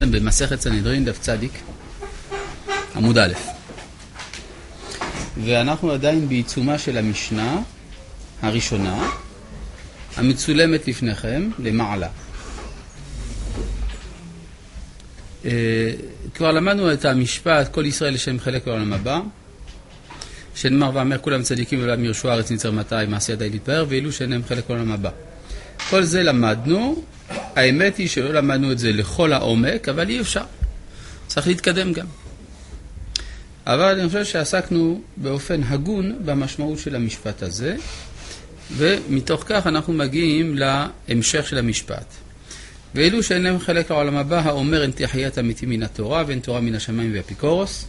איתכם במסכת סנהדרין דף צדיק, עמוד א'. ואנחנו עדיין בעיצומה של המשנה הראשונה, המצולמת לפניכם למעלה. כבר למדנו את המשפט, כל ישראל לשם חלק לעולם הבא, שנאמר ואמר כולם צדיקים ולעולם ירשו הארץ נצר מתי מעשי ידי להתפאר, ואילו שאינם חלק לעולם הבא. כל זה למדנו, האמת היא שלא למדנו את זה לכל העומק, אבל אי אפשר. צריך להתקדם גם. אבל אני חושב שעסקנו באופן הגון במשמעות של המשפט הזה, ומתוך כך אנחנו מגיעים להמשך של המשפט. ואילו שאין להם חלק לעולם הבא, האומר אין תחיית המתים מן התורה, ואין תורה מן השמיים והאפיקורוס.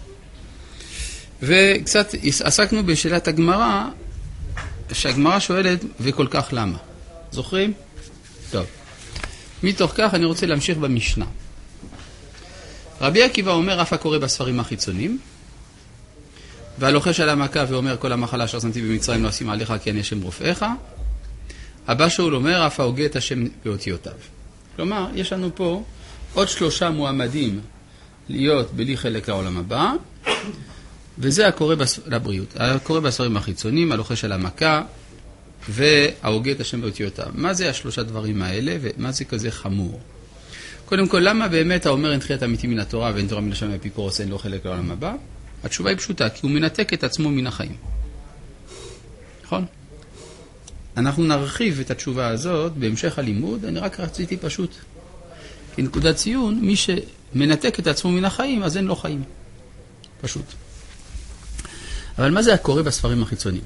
וקצת עסקנו בשאלת הגמרא, שהגמרא שואלת, וכל כך למה? זוכרים? טוב. מתוך כך אני רוצה להמשיך במשנה. רבי עקיבא אומר, אף הקורא בספרים החיצוניים, והלוחש על המכה ואומר, כל המחלה אשר שמתי במצרים לא אשים עליך כי אני השם רופאיך. הבא שאול אומר, אף ההוגה את השם באותיותיו. כלומר, יש לנו פה עוד 3 מועמדים להיות בלי חלק לעולם הבא, וזה הקורא לבריאות. הקורא בספרים החיצוניים, הלוחש על המכה, וההוגה את השם באותיותיו. מה זה 3 דברים האלה, ומה זה כזה חמור? קודם כל, למה באמת האומר אין תחיית המתים מן התורה ואין תורה מן השמיים והאפיקורוס אין לו חלק לעולם הבא? התשובה היא פשוטה, כי הוא מנתק את עצמו מן החיים. נכון? אנחנו נרחיב את התשובה הזאת בהמשך הלימוד, אני רק רציתי פשוט. כנקודת ציון, מי שמנתק את עצמו מן החיים, אז אין לו חיים. פשוט. אבל מה זה הקורא בספרים החיצוניים?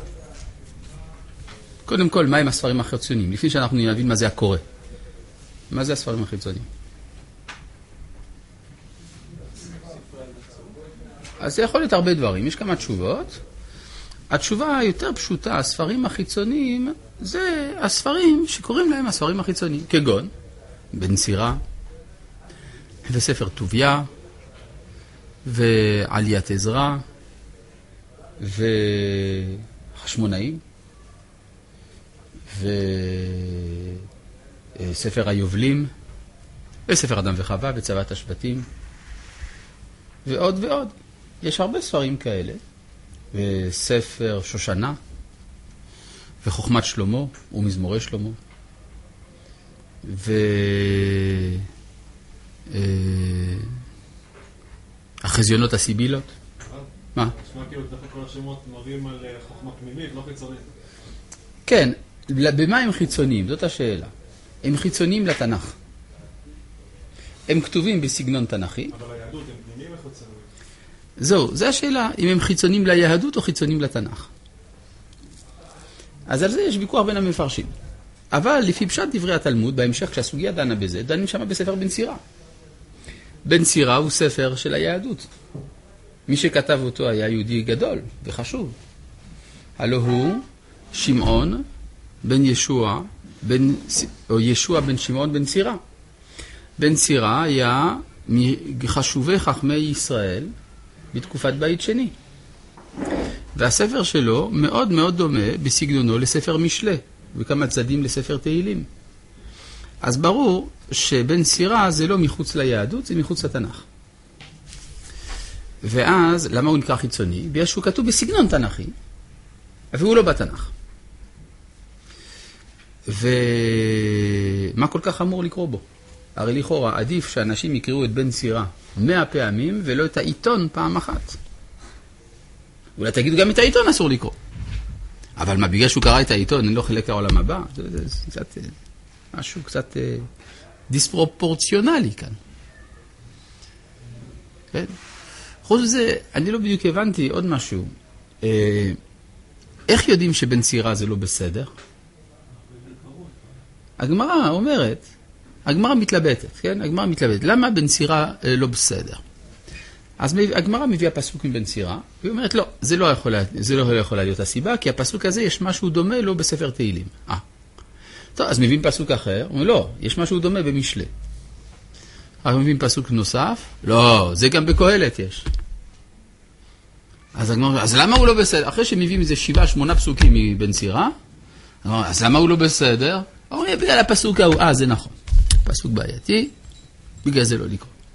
קודם כל, מה הם הספרים החיצוניים? לפני שאנחנו נבין מה זה הקורא. מה זה הספרים החיצוניים? אז זה יכול להיות הרבה דברים. יש כמה תשובות. התשובה היותר פשוטה, הספרים החיצוניים, זה הספרים שקוראים להם הספרים החיצוניים. כגון, בן סירה, וספר טוביה, ועליית עזרא, וחשמונאים, וספר היובלים, וספר אדם וחווה, וצוות השבטים, ועוד ועוד. יש הרבה ספרים כאלה, וספר שושנה, וחוכמת שלמה, ומזמורי שלמה, החזיונות הסיבילות. מה? נשמע כאילו דווקא כל השמות מראים על חוכמה פנימית, לא חיצונית. כן, במה הם חיצוניים? זאת השאלה. הם חיצוניים לתנ"ך. הם כתובים בסגנון תנ"כי. אבל היהדות הם פנימיים וחיצוניים. זהו, זו השאלה, אם הם חיצוניים ליהדות או חיצוניים לתנ"ך. אז על זה יש ויכוח בין המפרשים. אבל לפי פשט דברי התלמוד, בהמשך כשהסוגיה דנה בזה, דנים שם בספר בן סירה. בן סירה הוא ספר של היהדות. מי שכתב אותו היה יהודי גדול וחשוב. הלא הוא שמעון בן ישוע, או ישוע בן שמעון בן סירה. בן סירה היה מחשובי חכמי ישראל בתקופת בית שני. והספר שלו מאוד מאוד דומה בסגנונו לספר משלי, וכמה צדדים לספר תהילים. אז ברור שבן סירה זה לא מחוץ ליהדות, זה מחוץ לתנ"ך. ואז, למה הוא נקרא חיצוני? בגלל שהוא כתוב בסגנון תנ"כי, אבל הוא לא בתנ"ך. ומה כל כך אמור לקרוא בו? הרי לכאורה עדיף שאנשים יקראו את בן סירה 100 פעמים, ולא את העיתון פעם אחת. אולי תגידו גם את העיתון אסור לקרוא. אבל מה, בגלל שהוא קרא את העיתון, אין לו חלק לעולם הבא? זה קצת, משהו קצת דיספרופורציונלי כאן. כן? חוץ מזה, אני לא בדיוק הבנתי עוד משהו. איך יודעים שבן סירה זה לא בסדר? הגמרא אומרת, הגמרא מתלבטת, כן? הגמרא מתלבטת. למה בן סירה לא בסדר? אז הגמרא מביאה פסוק מבן סירה, והיא אומרת, לא, זה לא יכול להיות הסיבה, כי הפסוק הזה יש משהו דומה לו בספר תהילים. טוב, אז מביאים פסוק אחר, אומרים, לא, יש משהו דומה במשלי. אז מביאים פסוק נוסף, לא, זה גם בקהלת יש. אז למה הוא לא בסדר? אחרי שמביאים איזה 7-8 פסוקים מבן סירה, אז למה הוא לא בסדר? אומרים, בגלל הפסוק ההוא, זה נכון. פסוק בעייתי, בגלל זה לא לקרוא.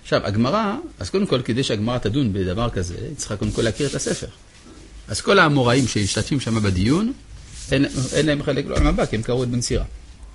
עכשיו, הגמרא, אז קודם כל, כדי שהגמרא תדון בדבר כזה, היא צריכה קודם כל להכיר את הספר. אז כל האמוראים שהשתתפים שם בדיון, אין להם חלק לעולם הבא, כי הם קראו את בן סירא.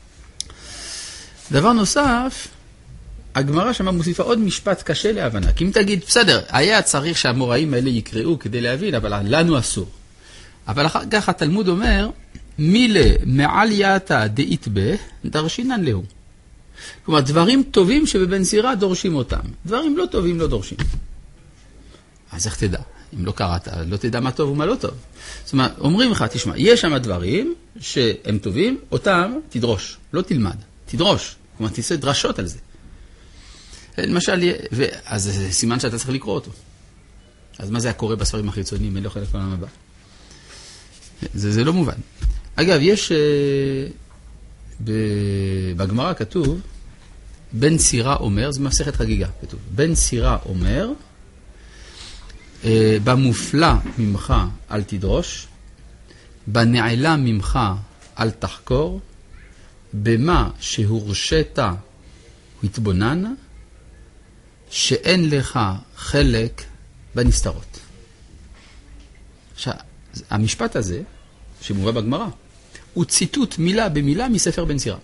דבר נוסף, הגמרא שם מוסיפה עוד משפט קשה להבנה. כי אם תגיד, בסדר, היה צריך שהאמוראים האלה יקראו כדי להבין, אבל לנו אסור. אבל אחר כך התלמוד אומר, מילה מעלייתא דאית בה, דרשינן להו. כלומר, דברים טובים שבבן סירא דורשים אותם. דברים לא טובים לא דורשים. אז איך תדע? אם לא קראת, לא תדע מה טוב ומה לא טוב. זאת אומרת, אומרים לך, תשמע, יש שם דברים שהם טובים, אותם תדרוש, לא תלמד, תדרוש. כלומר, תעשה דרשות על זה. למשל, אז זה סימן שאתה צריך לקרוא אותו. אז מה זה הקורא בספרים החיצוניים? אין לו חלק לעולם הבא. זה לא מובן. אגב, יש בגמרא כתוב, בן סירא אומר, זה מסכת חגיגה, כתוב, בן סירא אומר, במופלא ממך אל תדרוש, בנעלה ממך אל תחקור, במה שהורשת התבונן, שאין לך חלק בנסתרות. עכשיו, המשפט הזה, שמובא בגמרא, הוא ציטוט מילה במילה מספר בן סירא.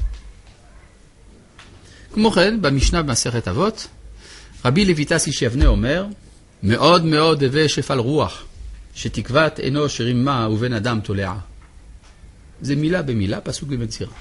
כמו כן, במשנה במסכת אבות, רבי לויטס שיבנה אומר, מאוד מאוד הווה שפל רוח, שתקוות אנוש רימה ובן אדם תולעה. זה מילה במילה, פסוק בבן סירא.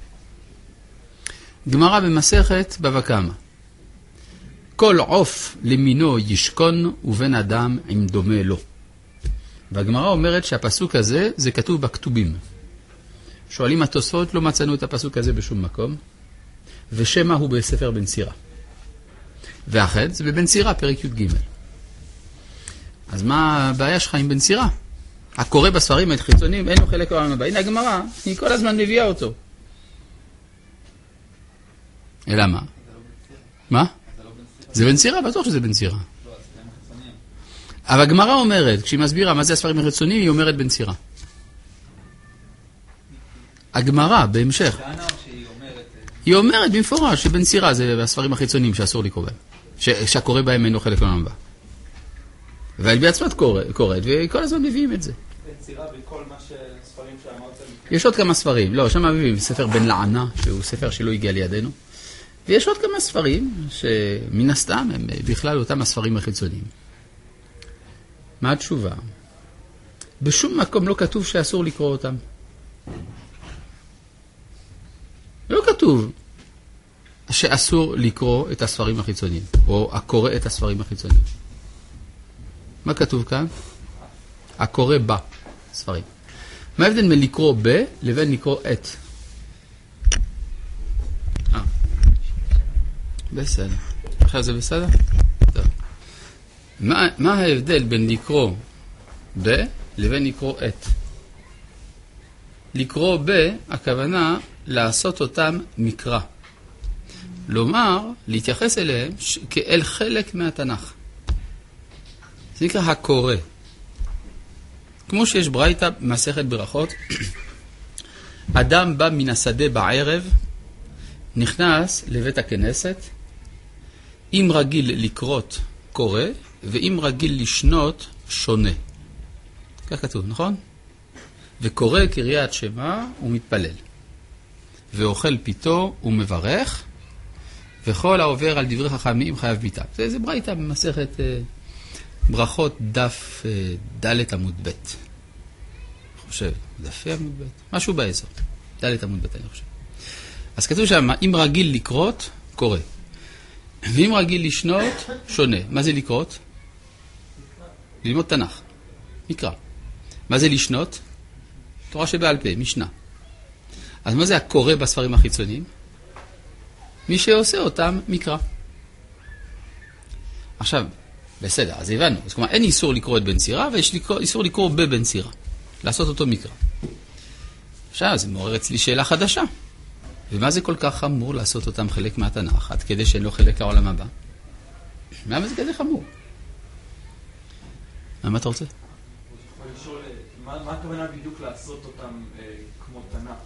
גמרא במסכת בבא קמא. כל עוף למינו ישכון ובן אדם עם דומה לו. והגמרא אומרת שהפסוק הזה זה כתוב בכתובים. שואלים התוספות, לא מצאנו את הפסוק הזה בשום מקום, ושמה הוא בספר בן סירא. ואחד זה בבן סירא, פרק י"ג. אז מה הבעיה שלך עם בן סירא? הקורא בספרים החיצוניים, אין לו חלק לעולם הבא. הנה הגמרא, היא כל הזמן מביאה אותו. אלא מה? מה? זה בן סירא, בטוח שזה בן סירא. אבל הגמרא אומרת, כשהיא מסבירה מה זה הספרים החיצוניים, היא אומרת בן סירא. הגמרא, בהמשך. היא אומרת במפורש שבן סירא זה הספרים החיצוניים שאסור לקרוא בהם. שהקורא בהם אינו חלק לעולם הבא. והיא בעצמת קוראת, וכל הזמן מביאים את זה. בן סירא בכל מה שספרים שאמרת. יש עוד כמה ספרים. לא, שם מביאים ספר בן לענה, שהוא ספר שלא הגיע לידינו. ויש עוד כמה ספרים שמן הסתם הם בכלל אותם הספרים החיצוניים. מה התשובה? בשום מקום לא כתוב שאסור לקרוא אותם. לא כתוב שאסור לקרוא את הספרים החיצוניים, או הקורא את הספרים החיצוניים. מה כתוב כאן? הקורא בה, ספרים. מה ההבדל בין לקרוא ב לבין לקרוא את? בסדר. עכשיו זה בסדר? טוב. מה ההבדל בין לקרוא ב לבין לקרוא את? לקרוא ב, הכוונה לעשות אותם מקרא. לומר, להתייחס אליהם כאל חלק מהתנ"ך. זה נקרא הקורא. כמו שיש ברייתא מסכת ברכות, אדם בא מן השדה בערב, נכנס לבית הכנסת, אם רגיל לקרות קורא, ואם רגיל לשנות שונה. כך כתוב, נכון? וקורא קריאת שמע ומתפלל. ואוכל פיתו ומברך, וכל העובר על דברי חכמים חייב ביתה. זה ברייתא במסכת ברכות דף ד' עמוד ב'. אני חושב, דפי עמוד ב', משהו באזור. ד' עמוד ב' אני חושב. אז כתוב שם, אם רגיל לקרות, קורא. ואם רגיל לשנות, שונה. מה זה לקרות? ללמוד תנ"ך. מקרא. מה זה לשנות? תורה שבעל פה, משנה. אז מה זה הקורא בספרים החיצוניים? מי שעושה אותם מקרא. עכשיו, בסדר, אז הבנו. אז כלומר, אין איסור לקרוא את בן סירא, ויש איסור לקרוא בבן סירא. לעשות אותו מקרא. עכשיו, זה מעורר אצלי שאלה חדשה. ומה זה כל כך חמור לעשות אותם חלק מהתנ"ך, עד כדי שאין לו חלק לעולם הבא? מה זה כזה חמור? מה אתה רוצה? מה הכוונה בדיוק לעשות אותם כמו תנ"ך?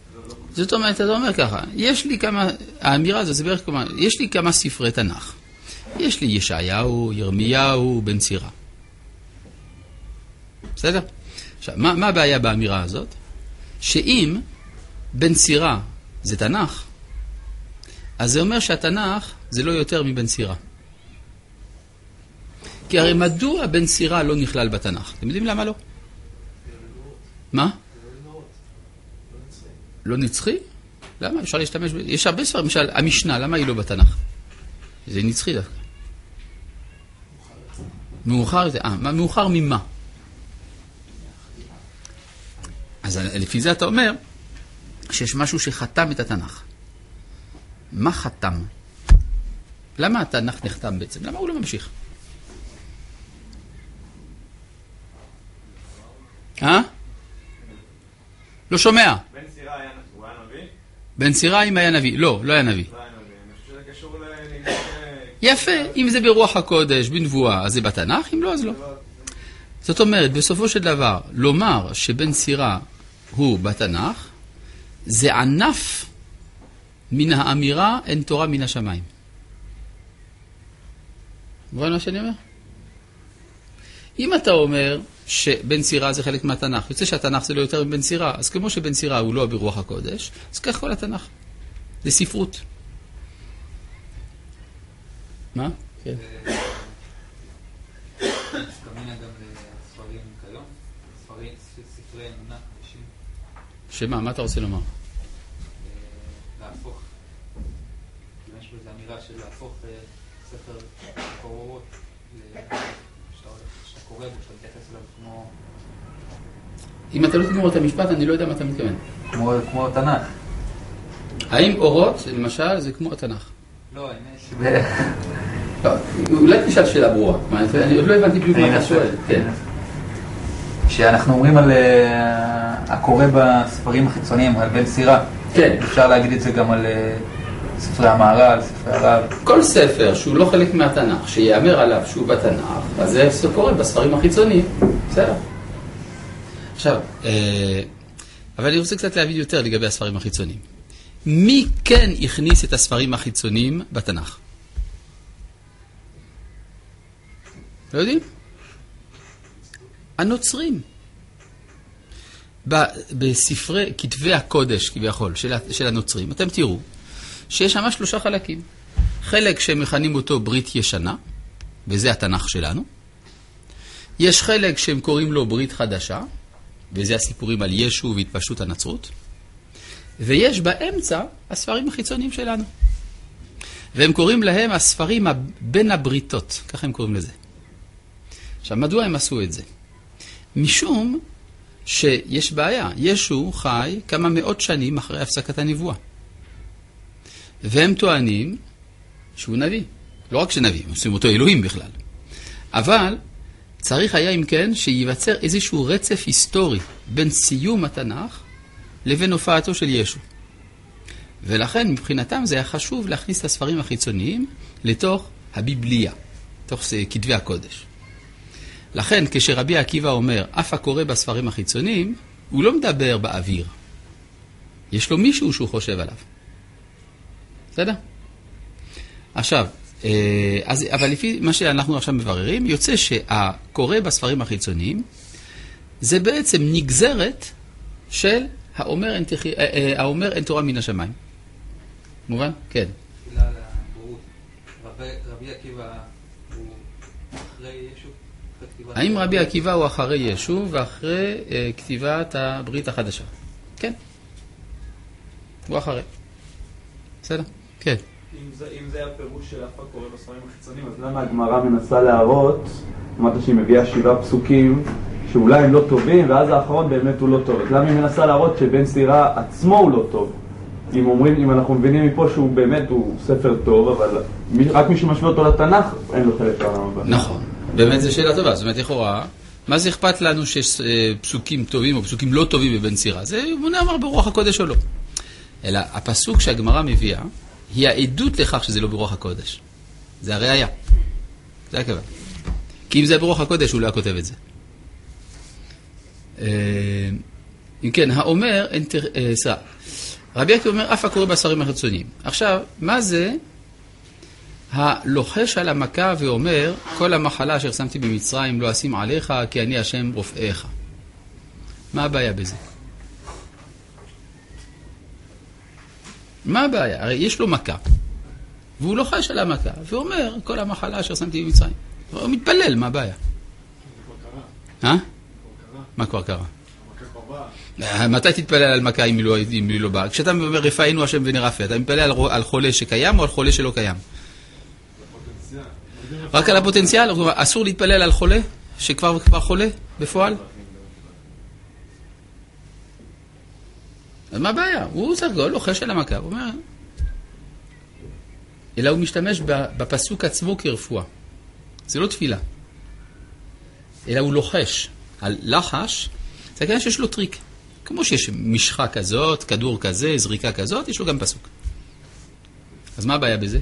זאת אומרת, אתה אומר ככה, יש לי כמה, האמירה הזו, זה בערך כמה, יש לי כמה ספרי תנ"ך. יש לי ישעיהו, ירמיהו, בן צירה. בסדר? עכשיו, מה הבעיה באמירה הזאת? שאם בן צירה זה תנ"ך, אז זה אומר שהתנ"ך זה לא יותר מבן צירה. כי הרי מדוע בן צירה לא נכלל בתנ"ך? אתם יודעים למה לא? מה? לא נצחי? למה? אפשר להשתמש יש הרבה ספרים, למשל, המשנה, למה היא לא בתנ"ך? זה נצחי דווקא. מאוחר יותר. מאוחר ממה? אז לפי זה אתה אומר שיש משהו שחתם את התנ"ך. מה חתם? למה התנ"ך נחתם בעצם? למה הוא לא ממשיך? לא שומע. בן צירה היה נביא? בן צירה אם היה נביא. לא היה נביא. אני חושב שזה קשור יפה, אם זה ברוח הקודש, בנבואה, אז זה בתנ"ך, אם לא, אז לא. זאת אומרת, בסופו של דבר, לומר שבן צירה הוא בתנ"ך, זה ענף מן האמירה אין תורה מן השמיים. מובן מה שאני אומר? אם אתה אומר שבן צירה זה חלק מהתנ"ך, יוצא שהתנ"ך זה לא יותר מבן צירה, אז כמו שבן צירה הוא לא ברוח הקודש, אז כך כל התנ"ך. זה ספרות. מה? כן. מתכוונה גם לספרים כיום? ספרי אמונה קדושים? שמה? מה אתה רוצה לומר? להפוך. יש בזה אמירה של להפוך ספר קורות שאתה קורא בו, שאתה מתייחס אליו כמו... אם אתה לא תגמור את המשפט, אני לא יודע מה אתה מתכוון. כמו תנ"ך. האם אורות, למשל, זה כמו התנ"ך? לא, האמת אולי תשאל שאלה ברורה. אני עוד לא הבנתי בדיוק מה אתה שואל. כשאנחנו אומרים על הקורא בספרים החיצוניים, על בן צירה, אפשר להגיד את זה גם על ספרי המהר"ל, ספרי הרב. כל ספר שהוא לא חלק מהתנ"ך, שיאמר עליו שהוא בתנ"ך, אז זה קורה בספרים החיצוניים. בסדר. עכשיו, אבל אני רוצה קצת להבין יותר לגבי הספרים החיצוניים. מי כן הכניס את הספרים החיצוניים בתנ"ך? לא יודעים? הנוצרים. בספרי, כתבי הקודש, כביכול, של הנוצרים, אתם תראו שיש שם 3 חלקים. חלק שהם מכנים אותו ברית ישנה, וזה התנ"ך שלנו. יש חלק שהם קוראים לו ברית חדשה, וזה הסיפורים על ישו והתפשטות הנצרות. ויש באמצע הספרים החיצוניים שלנו. והם קוראים להם הספרים בין הבריתות, ככה הם קוראים לזה. עכשיו, מדוע הם עשו את זה? משום שיש בעיה. ישו חי כמה מאות שנים אחרי הפסקת הנבואה. והם טוענים שהוא נביא. לא רק שנביא, הם עושים אותו אלוהים בכלל. אבל צריך היה אם כן שייווצר איזשהו רצף היסטורי בין סיום התנ"ך לבין הופעתו של ישו. ולכן מבחינתם זה היה חשוב להכניס את הספרים החיצוניים לתוך הביבליה, תוך כתבי הקודש. לכן כשרבי עקיבא אומר, אף הקורא בספרים החיצוניים, הוא לא מדבר באוויר. יש לו מישהו שהוא חושב עליו. בסדר? עכשיו, אבל לפי מה שאנחנו עכשיו מבררים, יוצא שהקורא בספרים החיצוניים, זה בעצם נגזרת של האומר אין תורה מן השמיים. מובן? כן. תפילה לבורות. רבי עקיבא הוא אחרי ישו? האם רבי עקיבא הוא אחרי ישו ואחרי כתיבת הברית החדשה? כן. הוא אחרי. בסדר? כן. אם זה הפירוש של אף הקורא בספרים החיצוניים, אז למה הגמרא מנסה להראות, אמרת שהיא מביאה 7 פסוקים, שאולי הם לא טובים, ואז האחרון באמת הוא לא טוב. למה היא מנסה להראות שבן צירה עצמו הוא לא טוב? אם אנחנו מבינים מפה שהוא באמת, הוא ספר טוב, אבל רק מי שמשווה אותו לתנ"ך, אין לו חלק לעולם הבא. נכון. באמת זו שאלה טובה. זאת אומרת, לכאורה, מה זה אכפת לנו שיש פסוקים טובים או פסוקים לא טובים בבן צירה? זה נאמר ברוח הקודש או לא. אלא הפסוק שהגמרא מביאה, היא העדות לכך שזה לא ברוח הקודש. זה הראיה. זה הכוונה. כי אם זה ברוח הקודש, הוא לא כותב את זה. אם כן, האומר, רבי עקיבא אומר, אף הקורא בספרים החיצוניים. עכשיו, מה זה הלוחש על המכה ואומר, כל המחלה אשר שמתי במצרים לא אשים עליך, כי אני השם רופאיך. מה הבעיה בזה? מה הבעיה? הרי יש לו מכה, והוא לוחש על המכה, ואומר, כל המחלה אשר שמתי במצרים. הוא מתפלל, מה הבעיה? מה כבר קרה? מתי תתפלל על מכה אם היא לא באה? כשאתה אומר רפאנו השם ונרפא, אתה מתפלל על חולה שקיים או על חולה שלא קיים? רק על הפוטנציאל? אסור להתפלל על חולה שכבר חולה בפועל? אז מה הבעיה? הוא צריך לוחש על המכה, הוא אומר, אלא הוא משתמש בפסוק עצמו כרפואה. זה לא תפילה. אלא הוא לוחש. על לחש, זה כנראה שיש לו טריק. כמו שיש משחה כזאת, כדור כזה, זריקה כזאת, יש לו גם פסוק. אז מה הבעיה בזה?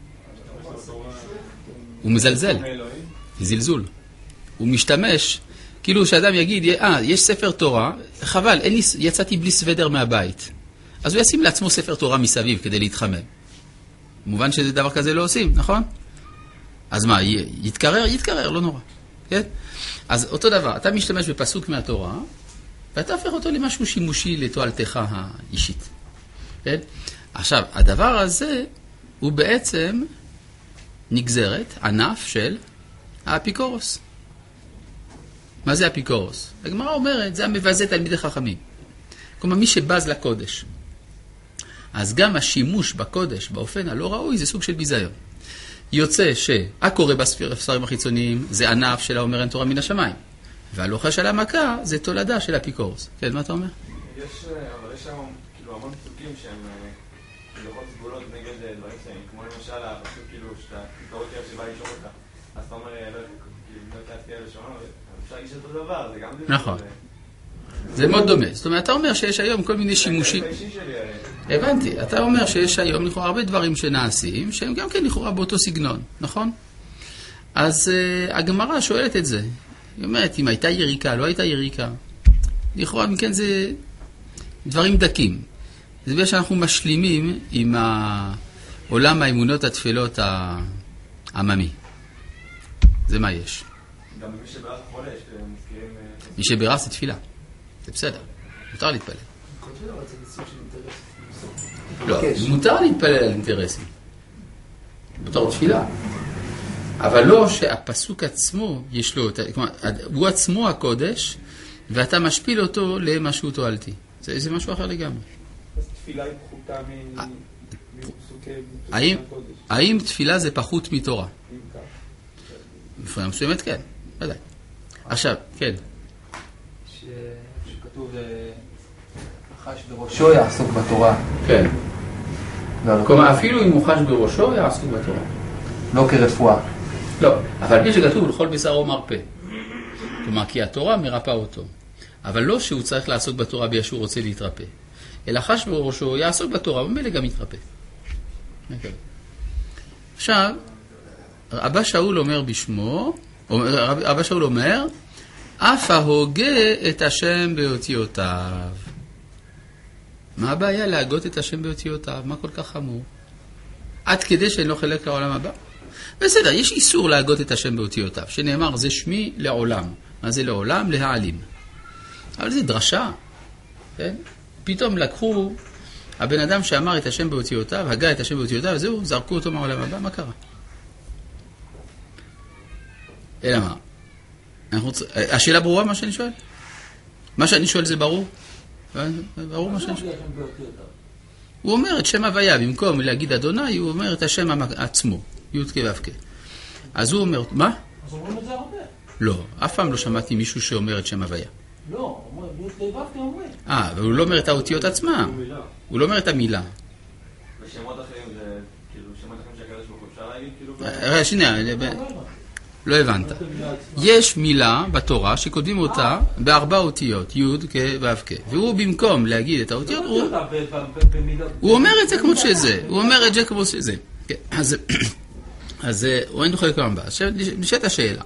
הוא מזלזל. זה זלזול. הוא משתמש, כאילו שאדם יגיד, יש ספר תורה, חבל, יצאתי בלי סוודר מהבית. אז הוא ישים לעצמו ספר תורה מסביב כדי להתחמם. מובן שזה דבר כזה לא עושים, נכון? אז מה, יתקרר? יתקרר, לא נורא. כן? אז אותו דבר, אתה משתמש בפסוק מהתורה, ואתה הופך אותו למשהו שימושי לתועלתך האישית. כן? עכשיו, הדבר הזה הוא בעצם נגזרת, ענף של האפיקורוס. מה זה אפיקורוס? הגמרא אומרת, זה המבזה תלמידי חכמים. כלומר, מי שבז לקודש. אז גם השימוש בקודש באופן הלא ראוי זה סוג של ביזיון. יוצא שהקורא בספרים החיצוניים זה ענף של האומר אין תורה מן השמיים. והלוחש על המכה זה תולדה של אפיקורוס. כן, מה אתה אומר? אבל יש שם כאילו המון פסוקים שהם כביכול סגולות נגד דברים שהם, כמו למשל הפסוק כאילו שאתה תקרא אותי שבא לשאול אותך, אז אתה אומר, לא תעשי אלה שומע, אפשר להגיש אותו דבר, זה גם זה. נכון. זה מאוד דומה. זאת אומרת, אתה אומר שיש היום כל מיני שימושים. הבנתי. אתה אומר שיש היום לכאורה הרבה דברים שנעשים, שהם גם כן לכאורה באותו סגנון, נכון? אז הגמרא שואלת את זה. היא אומרת, אם הייתה יריקה, לא הייתה יריקה. לכאורה, מכן זה דברים דקים. זה בגלל שאנחנו משלימים עם עולם האמונות התפילות העממי. זה מה יש. גם מי שברח חולה, שמזכירים... מי שברח זה תפילה. זה בסדר. מותר להתפלל. לא, מותר להתפלל על אינטרסים. בתור תפילה. אבל לא שהפסוק עצמו יש לו, כלומר, הוא עצמו הקודש, ואתה משפיל אותו למשהו תועלתי. זה משהו אחר לגמרי. אז תפילה היא פחותה מפסוקי הקודש. האם תפילה זה פחות מתורה? בפרעה מסוימת כן, ודאי. עכשיו, כן. שכתוב חש בראשו יעסוק בתורה. כן. כלומר, אפילו אם הוא חש בראשו יעסוק בתורה. לא כרפואה. לא, אבל מי שכתוב לכל בשרו מרפא. כלומר, כי התורה מרפא אותו. אבל לא שהוא צריך לעסוק בתורה בגלל שהוא רוצה להתרפא. אלא חש בראשו יעסוק בתורה, ומילא גם יתרפא. עכשיו, אבא שאול אומר בשמו, אבא שאול אומר, אף ההוגה את השם באותיותיו. מה הבעיה להגות את השם באותיותיו? מה כל כך חמור? עד כדי שאין לו חלק לעולם הבא? בסדר, יש איסור להגות את השם באותיותיו, שנאמר, זה שמי לעולם. מה זה לעולם? להעלים. אבל זה דרשה. כן? פתאום לקחו, הבן אדם שאמר את השם באותיותיו, הגה את השם באותיותיו, זהו, זרקו אותו מהעולם הבא, מה קרה? אלא מה? השאלה ברורה מה שאני שואל? מה שאני שואל זה ברור? ברור מה שאני שואל? הוא אומר את שם הוויה, במקום להגיד אדוני, הוא אומר את השם עצמו, י' כ' ו' כ'. אז הוא אומר, מה? אז אומרים את זה הרבה. לא, אף פעם לא שמעתי מישהו שאומר את שם הוויה. לא, י' כ' ו' כ' אומרים. אבל הוא לא אומר את האותיות עצמה. הוא לא אומר את המילה. ושמות אחרים זה, כאילו, שמות אחרים שהקדוש ברוך הוא אפשר להגיד, כאילו... שנייה, לא הבנת. יש מילה בתורה שכותבים אותה בארבע אותיות, י' כ' ו' כ'. והוא במקום להגיד את האותיות, הוא אומר את זה כמו שזה. הוא אומר את זה כמו שזה. אז הוא אין דוחה כמה הבא. נשאלת השאלה.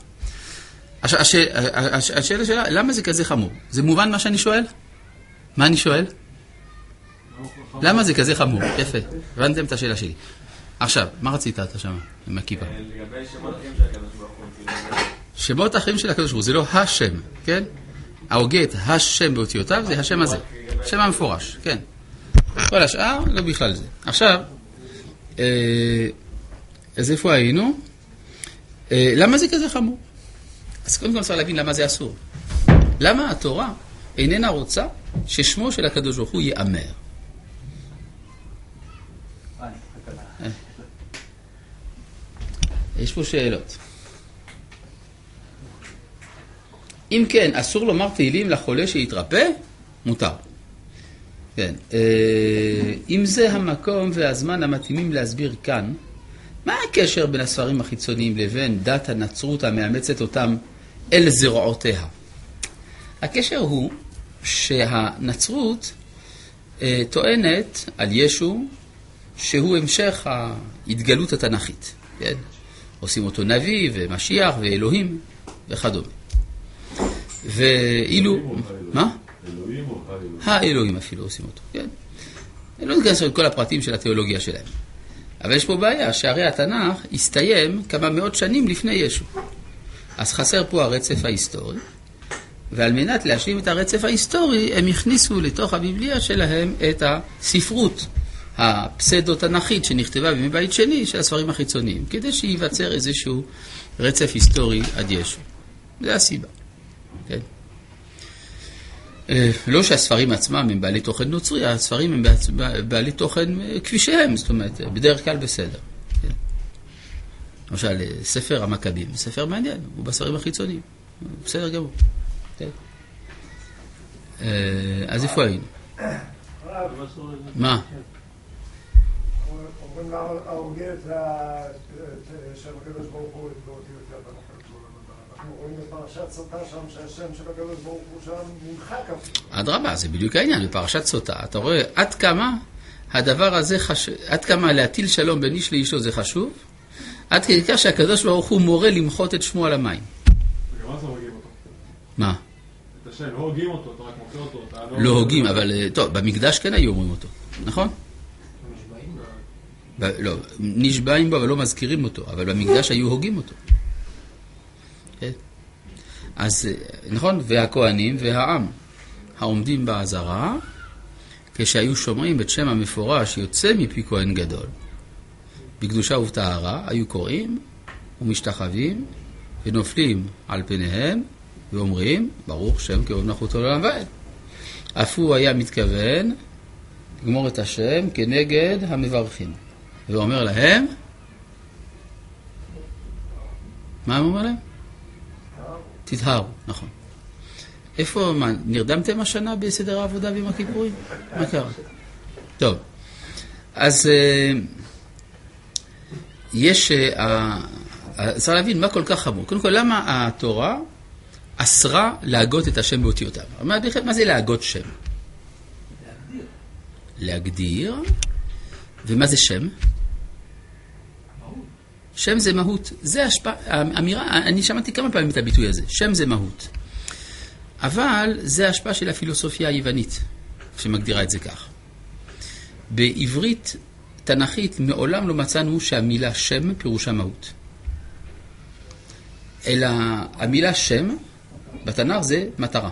השאלה שלה, למה זה כזה חמור? זה מובן מה שאני שואל? מה אני שואל? למה זה כזה חמור? יפה, הבנתם את השאלה שלי. עכשיו, מה רצית אתה שם עם הכיפה? לגבי שמות אחרים של הקדוש ברוך הוא. שמות אחרים של הקדוש ברוך הוא, זה לא השם, כן? ההוגה את השם באותיותיו, זה השם הזה. שם המפורש, כן. כל השאר, לא בכלל זה. עכשיו, אז איפה היינו? למה זה כזה חמור? אז קודם כל צריך להבין למה זה אסור. למה התורה איננה רוצה ששמו של הקדוש ברוך הוא יאמר? יש פה שאלות. אם כן, אסור לומר תהילים לחולה שיתרפא? מותר. כן. אם זה המקום והזמן המתאימים להסביר כאן, מה הקשר בין הספרים החיצוניים לבין דת הנצרות המאמצת אותם אל זרועותיה? הקשר הוא שהנצרות טוענת על ישו שהוא המשך ההתגלות התנ"כית. כן? עושים אותו נביא ומשיח ואלוהים וכדומה. ואילו... מה? אלוהים או האלוהים? האלוהים אפילו עושים אותו, כן? אני לא נכנס לכל הפרטים של התיאולוגיה שלהם. אבל יש פה בעיה שהרי התנ"ך הסתיים כמה מאות שנים לפני ישו. אז חסר פה הרצף ההיסטורי, ועל מנת להשלים את הרצף ההיסטורי, הם הכניסו לתוך הביבליה שלהם את הספרות הפסדו-תנ"כית שנכתבה בימי בית שני של הספרים החיצוניים, כדי שייווצר איזשהו רצף היסטורי עד ישו. זה הסיבה. כן? לא שהספרים עצמם הם בעלי תוכן נוצרי, הספרים הם בעלי תוכן כפי שהם, זאת אומרת, בדרך כלל בסדר. כן? למשל, ספר המכבים, ספר מעניין, הוא בספרים החיצוניים, בסדר גמור. כן? אז איפה היינו? מה? אומרים להוגה את שם הקדוש ברוך הוא באותיותיו. אנחנו רואים בפרשת סוטה שם שהשם של הקדוש ברוך הוא שם נמחק אפילו. אדרבה, זה בדיוק העניין, בפרשת סוטה. אתה רואה עד כמה הדבר הזה חשוב, עד כמה להטיל שלום בין איש לאישו זה חשוב, עד כדי כך שהקדוש ברוך הוא מורה למחות את שמו על המים. וגם אז לא הוגים אותו. מה? את השם, לא הוגים אותו, אתה רק מוחה אותו. לא הוגים, אבל טוב, במקדש כן היו אומרים אותו, נכון? לא, נשבעים בו אבל לא מזכירים אותו, אבל במקדש היו הוגים אותו. אז נכון, והכהנים והעם העומדים בעזרה, כשהיו שומעים את שם המפורש יוצא מפי כהן גדול בקדושה ובטהרה, היו קוראים ומשתחווים ונופלים על פניהם ואומרים ברוך שם כהוד מלכותו לעולם ועד. אף הוא היה מתכוון לגמור את השם כנגד המברכים, ואומר להם, מה הוא אומר להם? תתהרו, נכון. איפה, מה, נרדמתם השנה בסדר העבודה ביום הכיפורים? מה קרה? טוב, אז יש, צריך להבין מה כל כך חמור. קודם כל, למה התורה אסרה להגות את השם באותיותיו? מה זה להגות שם? להגדיר. ומה זה שם? שם זה מהות. זה האמירה, אני שמעתי כמה פעמים את הביטוי הזה. שם זה מהות. אבל זה ההשפעה של הפילוסופיה היוונית, שמגדירה את זה כך. בעברית תנכית מעולם לא מצאנו שהמילה שם פירושה מהות. אלא המילה שם בתנ"ך זה מטרה.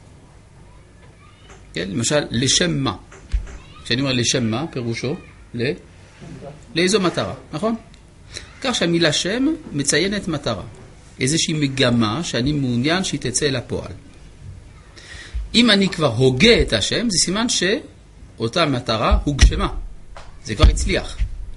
כן? למשל, לשם מה. כשאני אומר לשם מה, פירושו לאיזו מטרה, נכון? כך שהמילה שם מציינת מטרה. איזושהי מגמה שאני מעוניין שהיא תצא אל הפועל. אם אני כבר הוגה את השם, זה סימן שאותה מטרה הוגשמה. זה כבר הצליח.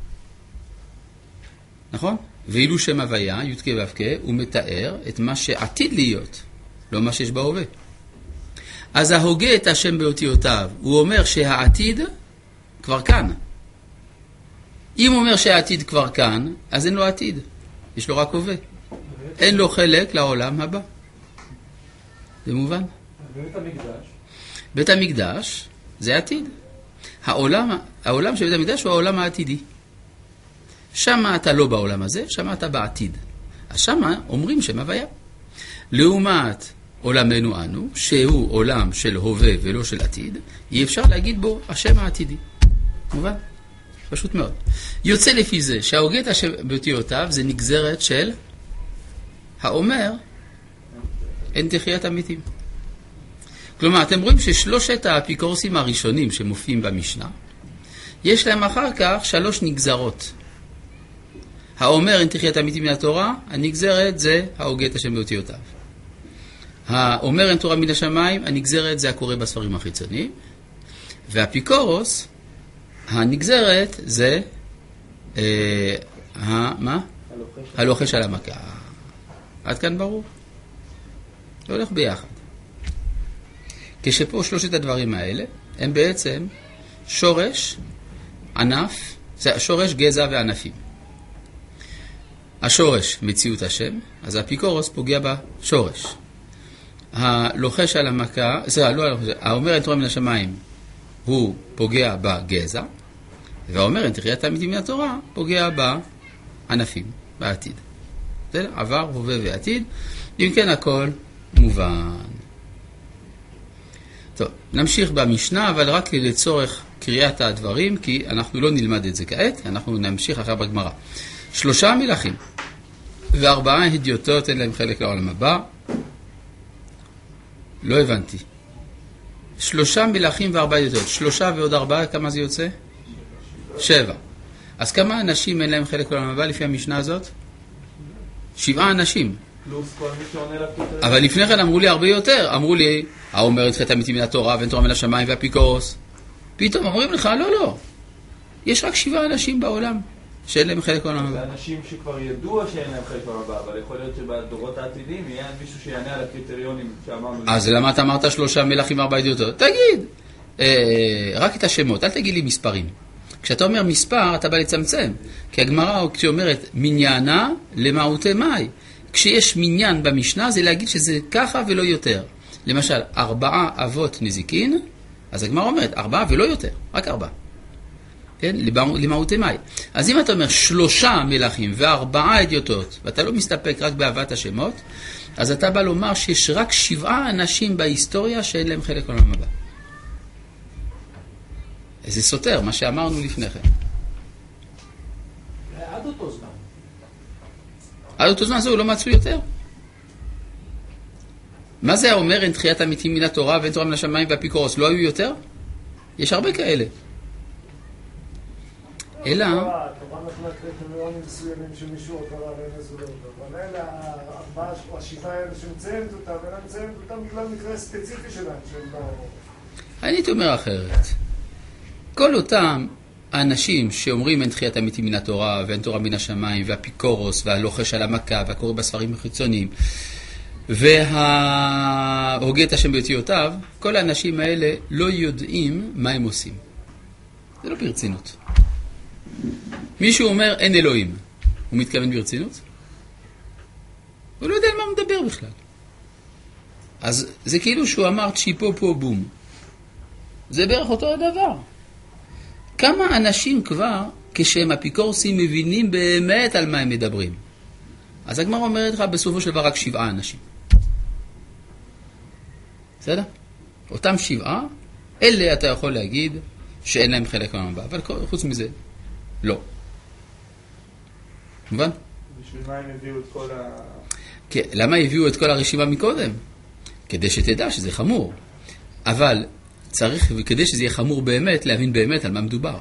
נכון? ואילו שם הוויה, י' כ' ו' כ', הוא מתאר את מה שעתיד להיות, לא מה שיש בהווה. אז ההוגה את השם באותיותיו, הוא אומר שהעתיד כבר כאן. אם הוא אומר שהעתיד כבר כאן, אז אין לו עתיד. יש לו רק הווה. אין לו חלק לעולם הבא. זה מובן? בית המקדש? בית המקדש זה עתיד. העולם של בית המקדש הוא העולם העתידי. שמה אתה לא בעולם הזה, שמה אתה בעתיד. אז שמה אומרים שם הוויה. לעומת עולמנו אנו, שהוא עולם של הווה ולא של עתיד, אי אפשר להגיד בו השם העתידי. מובן? פשוט מאוד. יוצא לפי זה שההוגה את השם באותיותיו זה נגזרת של האומר אין תחיית המתים. כלומר, אתם רואים ששלושת האפיקורסים הראשונים שמופיעים במשנה, יש להם אחר כך 3 נגזרות. האומר אין תחיית המתים מן התורה, הנגזרת זה ההוגה את השם באותיותיו. האומר אין תורה מן השמיים, הנגזרת זה הקורא בספרים החיצוניים. והאפיקורוס, הנגזרת זה הלוחש על המכה. עד כאן ברור? זה הולך ביחד. כשפה שלושת הדברים האלה הם בעצם שורש, ענף, שורש, גזע וענפים. השורש מציאות השם, אז האפיקורוס פוגע בשורש. הלוחש על המכה, האומר אין תורה מן השמיים, הוא פוגע בגזע, והאומר אין תחיית המתים מן התורה פוגע בענפים, בעתיד. זה עבר, הווה ועתיד. אם כן הכל מובן. טוב, נמשיך במשנה, אבל רק לצורך קריאת הדברים, כי אנחנו לא נלמד את זה כעת, אנחנו נמשיך אחר בגמרא. 3 מלכים ו4 הדיוטות אין להם חלק לעולם הבא. לא הבנתי. 3 מלכים ו4 הדיוטות. 3 ועוד 4, כמה זה יוצא? 7. אז כמה אנשים אין להם חלק לעולם הבא לפי המשנה הזאת? 7 אנשים. פלוס כל מי שעונה לקריטריון. אבל לפני כן אמרו לי הרבה יותר. אמרו לי, האומר את תחיית המתים מן התורה ואין תורה מן השמיים והאפיקורוס. פתאום אומרים לך, לא. יש רק 7 אנשים בעולם שאין להם חלק לעולם הבא. זה אנשים שכבר ידוע שאין להם חלק לעולם הבא, אבל יכול להיות שבדורות העתידים יהיה מישהו שיענה על הקריטריונים שאמרנו. אז למה אתה אמרת 3 מלכים ו4 הדיוטות? תגיד, רק את השמות, אל תגיד לי מספרים. כשאתה אומר מספר, אתה בא לצמצם. כי הגמרא, כשאומרת מניינה למעוטי מאי. כשיש מניין במשנה, זה להגיד שזה ככה ולא יותר. למשל, 4 אבות נזיקין, אז הגמרא אומרת 4 ולא יותר, רק 4. כן? למעוטי מאי. אז אם אתה אומר 3 מלכים ו4 הדיוטות, ואתה לא מסתפק רק בהבאת השמות, אז אתה בא לומר שיש רק 7 אנשים בהיסטוריה שאין להם חלק לעולם הבא. זה סותר, מה שאמרנו לפני כן. עד אותו זמן. עד אותו זמן הוא לא מצאו יותר. מה זה אומר אין תחיית המתים מן התורה ואין תורה מן השמיים והאפיקורוס? לא היו יותר? יש הרבה כאלה. אלא... התורה נתנה קריטריונים מסוימים שמישהו קרא ונזו לאותו. אבל אלה 4 או 7 האלה שמציינת אותם, ואלה מציינת אותם בגלל מקרה ספציפי שלהם. אני אומר אחרת. כל אותם האנשים שאומרים אין תחיית המתים מן התורה ואין תורה מן השמיים והאפיקורוס והלוחש על המכה והקורא בספרים החיצוניים וההוגה את השם באותיותיו, כל האנשים האלה לא יודעים מה הם עושים. זה לא ברצינות. מישהו אומר אין אלוהים, הוא מתכוון ברצינות? הוא לא יודע על מה הוא מדבר בכלל. אז זה כאילו שהוא אמר צ'יפו פה בום. זה בערך אותו הדבר. כמה אנשים כבר, כשהם אפיקורסים, מבינים באמת על מה הם מדברים? אז הגמרא אומרת לך בסופו של דבר רק 7 אנשים. בסדר? אותם 7, אלה אתה יכול להגיד שאין להם חלק לעולם הבא, אבל חוץ מזה, לא. מובן? בשביל מה הם הביאו את כל כן, למה הביאו את כל הרשימה מקודם? כדי שתדע שזה חמור. אבל צריך, וכדי שזה יהיה חמור באמת, להבין באמת על מה מדובר.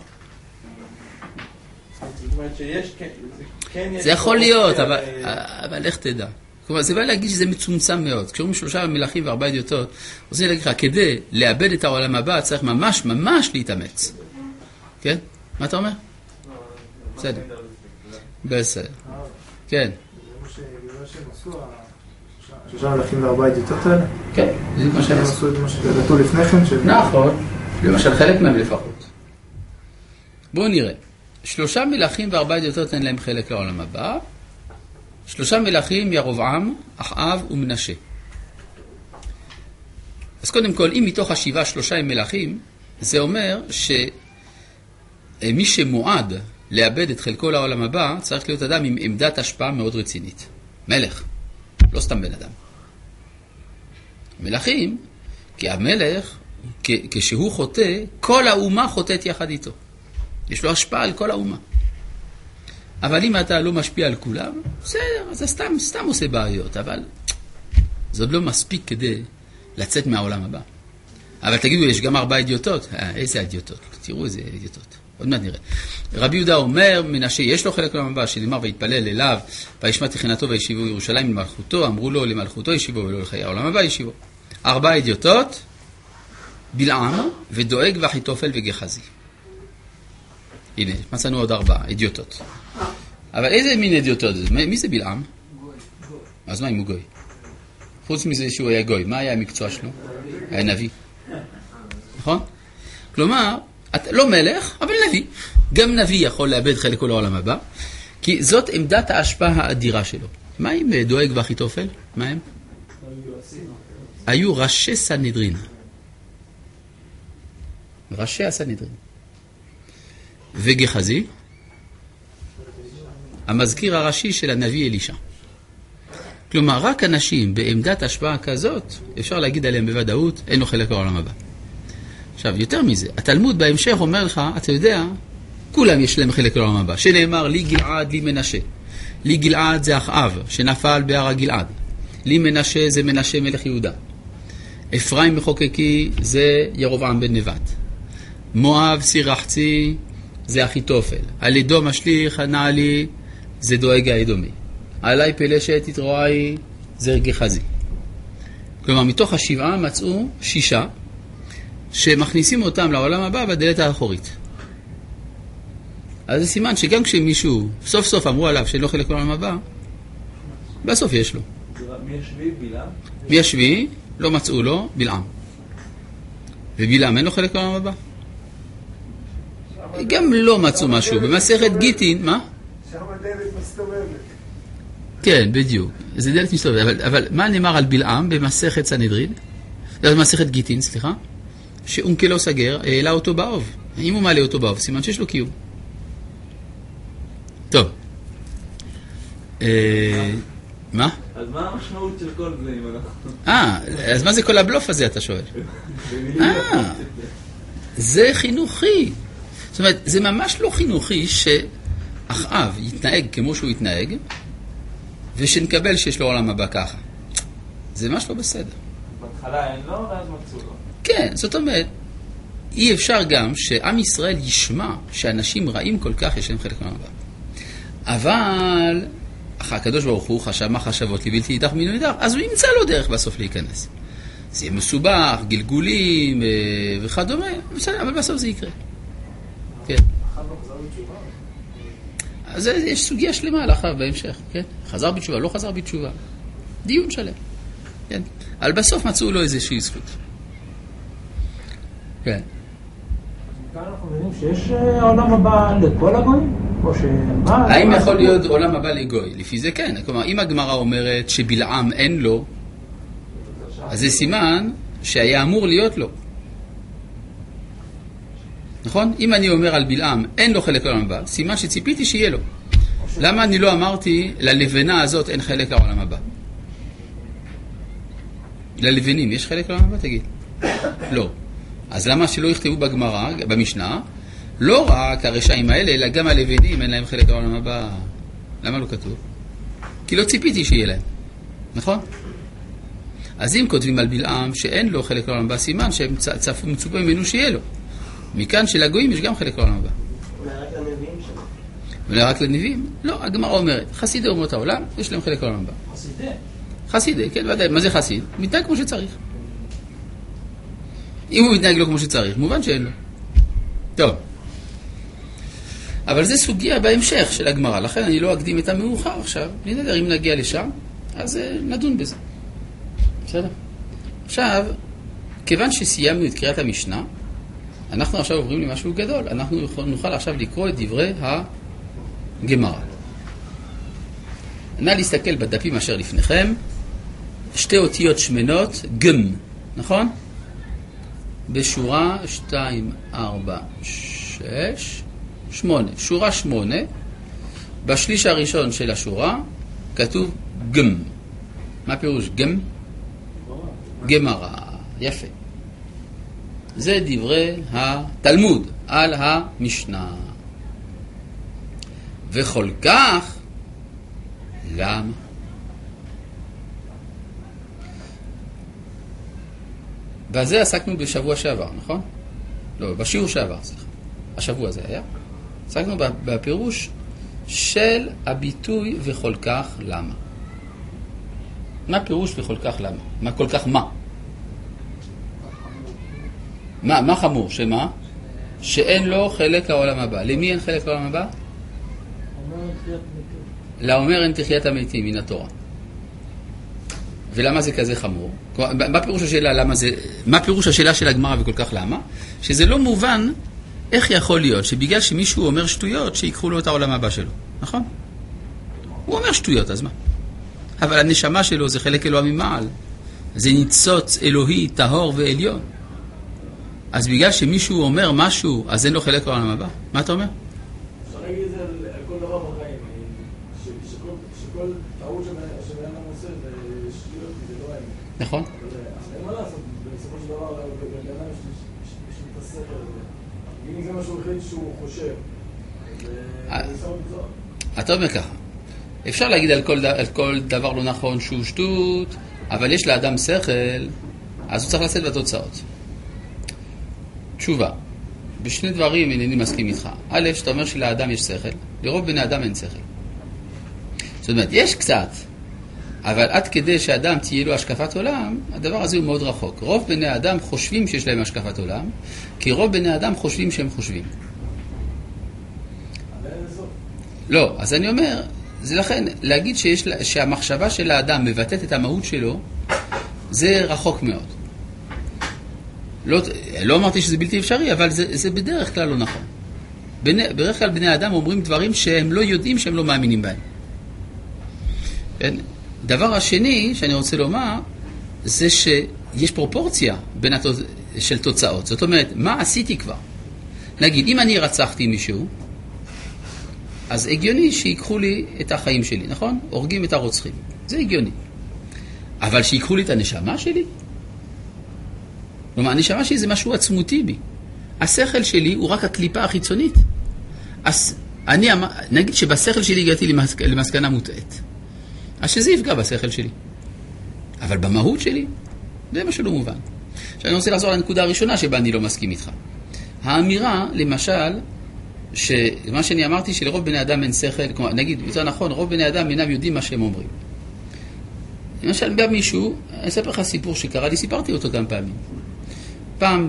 זאת אומרת שיש, כן יש... זה יכול להיות, אבל איך תדע? כלומר, זה בא להגיד שזה מצומצם מאוד. כשאומרים 3 מלכים ו4 הדיוטות, רוצה להגיד לך, כדי לאבד את העולם הבא, צריך ממש ממש להתאמץ. כן? מה אתה אומר? בסדר. בסדר. כן. זה מה שהם עשו, 3 מלכים ו4 הדיוטות האלה? כן, זה מה שהם עשו. הם עשו את מה שדעתו לפני כן? נכון. למשל חלק מהם לפחות. בואו נראה. 3 מלכים ו4 הדיוטות אין להם חלק לעולם הבא. 3 מלכים ירבעם, אחאב ומנשה. אז קודם כל, אם מתוך 7 3 הם מלכים, זה אומר שמי שמועד לאבד את חלקו לעולם הבא, צריך להיות אדם עם עמדת השפעה מאוד רצינית. מלך, לא סתם בן אדם. מלכים, כי המלך, כשהוא חוטא, כל האומה חוטאת יחד איתו. יש לו השפעה על כל האומה. אבל אם אתה לא משפיע על כולם, בסדר, אז אתה סתם עושה בעיות, אבל זה עוד לא מספיק כדי לצאת מהעולם הבא. אבל תגידו, יש גם 4 אידיוטות. איזה אידיוטות? תראו איזה אידיוטות. עוד מעט נראה. רבי יהודה אומר, מנשה יש לו חלק לעולם הבא, שנאמר ויתפלל אליו, וישמע תחינתו וישיבו ירושלים למלכותו, אמרו לו למלכותו ישיבו ולא לחיי העולם הבא ישיבו. 4 אידיוטות, בלעם ודואג ואחיתופל וגחזי. הנה, מצאנו עוד 4 אידיוטות. אבל איזה מין אידיוטות? מי זה בלעם? גוי. אז מה אם הוא גוי? חוץ מזה שהוא היה גוי, מה היה המקצוע שלו? היה נביא. נכון? כלומר, לא מלך, אבל נביא. גם נביא יכול לאבד חלק כל העולם הבא, כי זאת עמדת ההשפעה האדירה שלו. מה עם דואג ואחיתופל? מה הם? היו ראשי סנהדרין. ראשי הסנהדרין. וגחזי, המזכיר הראשי של הנביא אלישע. כלומר, רק אנשים בעמדת השפעה כזאת, אפשר להגיד עליהם בוודאות, אין לו חלק בעולם הבא. עכשיו, יותר מזה, התלמוד בהמשך אומר לך, אתה יודע, כולם יש להם חלק בעולם הבא. שנאמר, לי גלעד, לי מנשה. לי גלעד זה אחאב, שנפל בהר הגלעד. לי מנשה זה מנשה מלך יהודה. אפרים מחוקקי זה ירבעם בן נבט. מואב סירחצי זה אחיתופל. על אדום השליך הנעלי זה דואג האדומי. עלי פלשת יתרועי זה גחזי. כלומר, מתוך 7 מצאו 6 שמכניסים אותם לעולם הבא בדלת האחורית. אז זה סימן שגם כשמישהו סוף סוף אמרו עליו שאין לו חלק לעולם הבא, בסוף יש לו. מי השביעי? בלעם? מי השביעי? לא מצאו לו, בלעם. ובלעם אין לו חלק לעולם הבא. גם לא מצאו משהו. במסכת גיטין, מה? שם הדלת מסתובבת. כן, בדיוק. זה דלת מסתובבת. אבל מה נאמר על בלעם במסכת סנהדרין? במסכת גיטין, סליחה. שאונקלו סגר, העלה אותו באוב. אם הוא מעלה אותו באוב, סימן שיש לו קיום. טוב. מה? אז מה המשמעות של כל זה אם אנחנו... אז מה זה כל הבלוף הזה, אתה שואל? זה חינוכי. זאת אומרת, זה ממש לא חינוכי שאחאב יתנהג כמו שהוא יתנהג, ושנקבל שיש לו עולם הבא ככה. זה ממש לא בסדר. בהתחלה אין לו, ואז מצאו לו. כן, זאת אומרת, אי אפשר גם שעם ישראל ישמע שאנשים רעים כל כך יש להם חלק מהעולם הבא. אבל הקדוש ברוך הוא חשב מה חשבות לי בלתי איתך מינו איתך, אז הוא ימצא לו דרך בסוף להיכנס. זה יהיה מסובך, גלגולים וכדומה, בסדר, אבל בסוף זה יקרה. כן. אז יש סוגיה שלמה לאחר בהמשך, כן? חזר בתשובה, לא חזר בתשובה. דיון שלם. כן. אבל בסוף מצאו לו איזושהי זכות. כן. כאן אנחנו מבינים שיש עולם הבא לכל הגויים? האם יכול להיות עולם הבא לגוי? לפי זה כן. כלומר, אם הגמרא אומרת שבלעם אין לו, אז זה סימן שהיה אמור להיות לו. נכון? אם אני אומר על בלעם אין לו חלק לעולם הבא, סימן שציפיתי שיהיה לו. למה אני לא אמרתי ללבנה הזאת אין חלק לעולם הבא? ללבנים יש חלק לעולם הבא? תגיד. לא. אז למה שלא יכתבו בגמרא, במשנה, לא רק הרשעים האלה, אלא גם הלבנים אין להם חלק לעולם הבא? למה לא כתוב? כי לא ציפיתי שיהיה להם. נכון? אז אם כותבים על בלעם שאין לו חלק לעולם הבא, סימן שהם מצופו ממנו שיהיה לו. מכאן שלגויים יש גם חלק לעולם הבא. אולי רק לנביאים שם. אולי רק לנביאים? לא, הגמרא אומרת, חסידי אומות העולם, יש להם חלק לעולם הבא. חסידי? חסידי, כן, ודאי. מה זה חסיד? מתנהג כמו שצריך. אם הוא מתנהג לא כמו שצריך, מובן שאין לו. טוב. אבל זה סוגיה בהמשך של הגמרא, לכן אני לא אקדים את המאוחר עכשיו. נדבר, אם נגיע לשם, אז נדון בזה. בסדר? עכשיו, כיוון שסיימנו את קריאת המשנה, אנחנו עכשיו עוברים למשהו גדול. אנחנו נוכל עכשיו לקרוא את דברי הגמרא. נא להסתכל בדפים אשר לפניכם. 2 אותיות שמנות, גם, נכון? בשורה 2, 4, 6, 8. שורה 8, בשליש הראשון של השורה, כתוב גם. מה פירוש גם? גמרא. יפה. זה דברי התלמוד על המשנה. וכל כך, למה? בזה עסקנו בשבוע שעבר, נכון? לא, בשיעור שעבר, סליחה. השבוע זה היה. עסקנו בפירוש של הביטוי וכל כך למה. מה פירוש וכל כך למה? מה כל כך מה? מה חמור? שמה? שאין לו חלק העולם הבא. למי אין חלק העולם הבא? לאומר אין תחיית המתים מן התורה. ולמה זה כזה חמור? מה פירוש השאלה למה זה? מה פירוש השאלה של הגמרא וכל כך למה? שזה לא מובן איך יכול להיות שבגלל שמישהו אומר שטויות שיקחו לו את העולם הבא שלו, נכון? הוא אומר שטויות, אז מה? אבל הנשמה שלו זה חלק אלוה ממעל. זה ניצוץ אלוהי, טהור ועליון. אז בגלל שמישהו אומר משהו, אז אין לו חלק העולם הבא. מה אתה אומר? אפשר להגיד את זה על כל דבר בחיים, שכל טעות שבן אדם עושה זה שטויות, זה לא האמת. נכון. אז אין מה לעשות, בסופו של דבר, בן אדם יש לי את הספר הזה. אם זה משהו החליט שהוא חושב, זה שם בצורה. אתה אומר ככה, אפשר להגיד על כל דבר לא נכון שהוא שטות, אבל יש לאדם שכל, אז הוא צריך לשאת בתוצאות. תשובה, בשני דברים אינני מסכים איתך. א', שאתה אומר שלאדם יש שכל, לרוב בני אדם אין שכל. זאת אומרת, יש קצת, אבל עד כדי שאדם תהיה לו השקפת עולם, הדבר הזה הוא מאוד רחוק. רוב בני האדם חושבים שיש להם השקפת עולם, כי רוב בני האדם חושבים שהם חושבים. לא, אז אני אומר, זה לכן, להגיד שהמחשבה של האדם מבטאת את המהות שלו, זה רחוק מאוד. לא אמרתי שזה בלתי אפשרי, אבל זה בדרך כלל לא נכון. בדרך כלל בני האדם אומרים דברים שהם לא יודעים שהם לא מאמינים בהם. דבר השני שאני רוצה לומר, זה שיש פרופורציה של תוצאות. זאת אומרת, מה עשיתי כבר? נגיד, אם אני רצחתי מישהו, אז הגיוני שיקחו לי את החיים שלי, נכון? הורגים את הרוצחים. זה הגיוני. אבל שיקחו לי את הנשמה שלי? כלומר, הנשמה שלי זה משהו עצמותי בי. השכל שלי הוא רק הקליפה החיצונית. אז נגיד שבשכל שלי הגעתי למסקנה מוטעת. אז שזה יפגע בשכל שלי. אבל במהות שלי, זה משהו לא מובן. עכשיו אני רוצה לחזור לנקודה הראשונה שבה אני לא מסכים איתך. האמירה, למשל, שמה שאני אמרתי שלרוב בני אדם אין שכל, כלומר, נגיד, יותר נכון, רוב בני אדם אינם יודעים מה שהם אומרים. למשל, בא מישהו, אני אספר לך סיפור שקרה לי, סיפרתי אותו כמה פעמים. פעם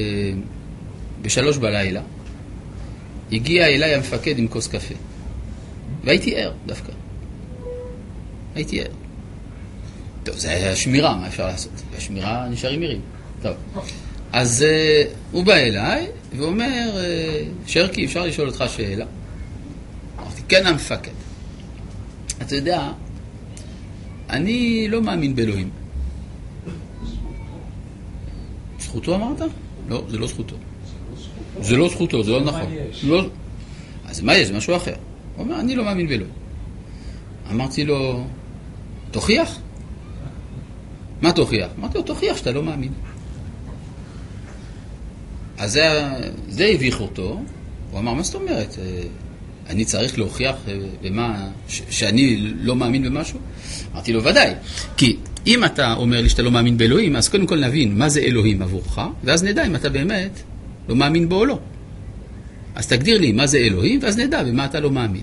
ב3 בלילה, הגיע אליי המפקד עם כוס קפה. והייתי ער דווקא. הייתי ער. טוב, זה היה שמירה, מה אפשר לעשות? השמירה נשארים ערים. טוב. אז הוא בא אליי ואומר, שרקי, אפשר לשאול אותך שאלה? אמרתי, כן המפקד. אתה יודע, אני לא מאמין באלוהים. זכותו אמרת? לא, זה לא זכותו. זה לא זכותו, זה לא נכון. לא... אז מה יש? זה משהו אחר. הוא אומר, אני לא מאמין באלוהים. אמרתי לו, תוכיח? מה תוכיח? אמרתי לו, תוכיח שאתה לא מאמין. אז זה הביך אותו. הוא אמר, מה זאת אומרת? אני צריך להוכיח במה, שאני לא מאמין במשהו? אמרתי לו, ודאי. כי אם אתה אומר לי שאתה לא מאמין באלוהים, אז קודם כל נבין מה זה אלוהים עבורך, ואז נדע אם אתה באמת לא מאמין בו או לא. אז תגדיר לי מה זה אלוהים, ואז נדע במה אתה לא מאמין.